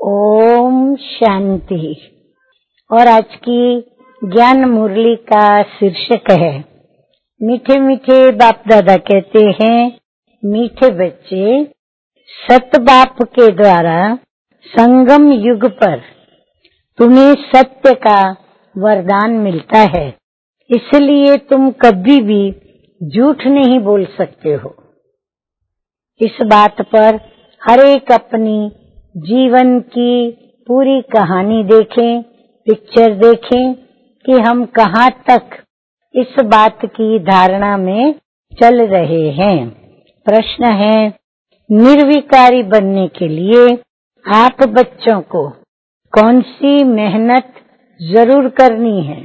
ओम शांति। और आज की ज्ञान मुरली का शीर्षक है, मीठे मीठे बाप दादा कहते हैं, मीठे बच्चे, सत बाप के द्वारा संगम युग पर तुम्हें सत्य का वरदान मिलता है, इसलिए तुम कभी भी झूठ नहीं बोल सकते हो। इस बात पर हर एक अपनी जीवन की पूरी कहानी देखें, पिक्चर देखें कि हम कहाँ तक इस बात की धारणा में चल रहे हैं। प्रश्न है, निर्विकारी बनने के लिए आप बच्चों को कौन सी मेहनत जरूर करनी है?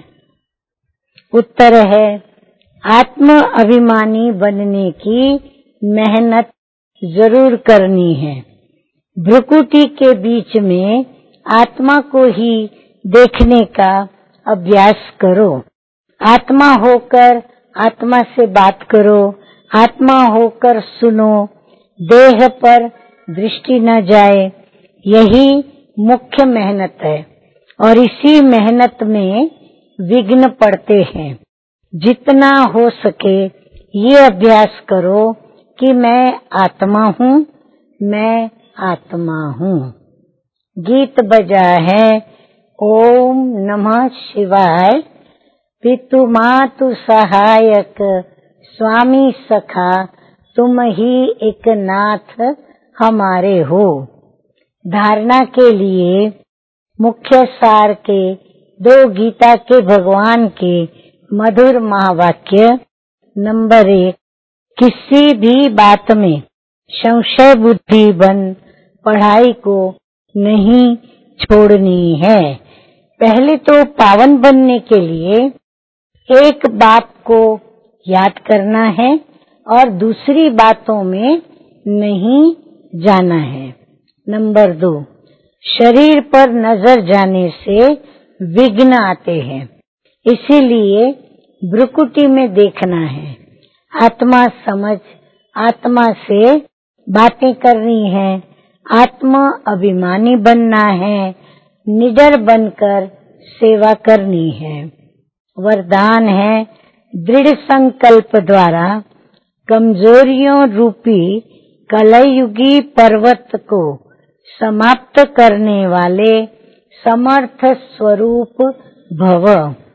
उत्तर है, आत्म अभिमानी बनने की मेहनत जरूर करनी है। भ्रुकुटी के बीच में आत्मा को ही देखने का अभ्यास करो। आत्मा होकर आत्मा से बात करो, आत्मा होकर सुनो, देह पर दृष्टि न जाए। यही मुख्य मेहनत है और इसी मेहनत में विघ्न पड़ते हैं। जितना हो सके ये अभ्यास करो कि मैं आत्मा हूँ, मैं आत्मा हूँ। गीत बजा है, ओम नमः शिवाय। पितु मातु सहायक स्वामी सखा, तुम ही एक नाथ हमारे हो। धारणा के लिए मुख्य सार के दो गीता के भगवान के मधुर महावाक्य। नंबर 1, किसी भी बात में संशय बुद्धि बन पढ़ाई को नहीं छोड़नी है। पहले तो पावन बनने के लिए एक बाप को याद करना है और दूसरी बातों में नहीं जाना है। नंबर 2, शरीर पर नजर जाने से विघ्न आते हैं, इसीलिए भ्रुकुटी में देखना है। आत्मा समझ, आत्मा से बातें करनी है, आत्मा अभिमानी बनना है, निडर बनकर सेवा करनी है। वरदान है, दृढ़ संकल्प द्वारा कमजोरियों रूपी कलयुगी पर्वत को समाप्त करने वाले समर्थ स्वरूप भव।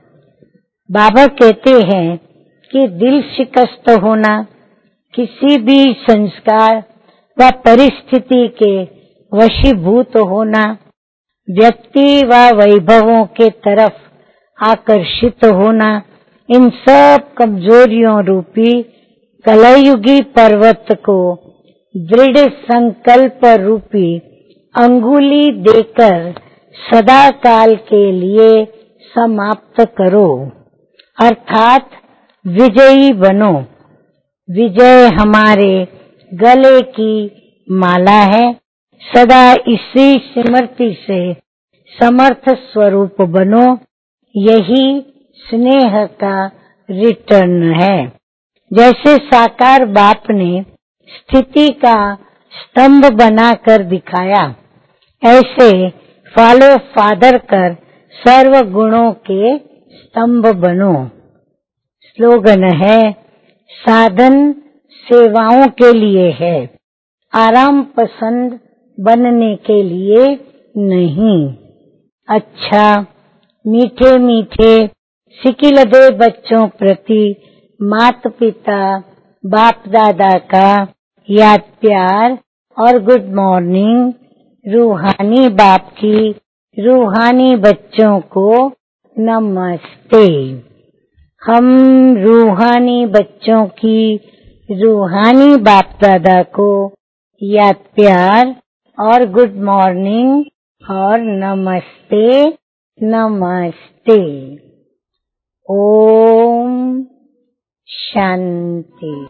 बाबा कहते हैं कि दिल शिकस्त होना, किसी भी संस्कार व परिस्थिति के वशीभूत होना, व्यक्ति व वैभवों के तरफ आकर्षित होना, इन सब कमजोरियों रूपी कलयुगी पर्वत को दृढ़ संकल्प रूपी अंगुली देकर सदा काल के लिए समाप्त करो, अर्थात विजयी बनो। विजय हमारे गले की माला है। सदा इसी स्मृति से समर्थ स्वरूप बनो। यही स्नेह का रिटर्न है। जैसे साकार बाप ने स्थिति का स्तंभ बनाकर दिखाया, ऐसे फॉलो फादर कर सर्व गुणों के स्तंभ बनो। स्लोगन है, साधन सेवाओं के लिए है, आराम पसंद बनने के लिए नहीं। अच्छा, मीठे मीठे सिकिलदे बच्चों प्रति माता पिता बाप दादा का याद प्यार और गुड मॉर्निंग। रूहानी बाप की रूहानी बच्चों को नमस्ते। हम रूहानी बच्चों की रूहानी बाप दादा को याद प्यार और गुड मॉर्निंग और नमस्ते नमस्ते। ओम शांति।